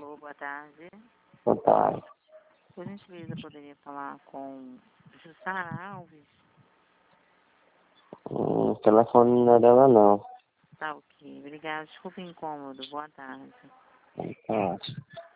Alô, boa tarde. Boa tarde. Por gentileza, poderia falar com Jussara Alves? O telefone não é dela, não. Tá ok. Obrigada. Desculpe o incômodo. Boa tarde. Boa tarde.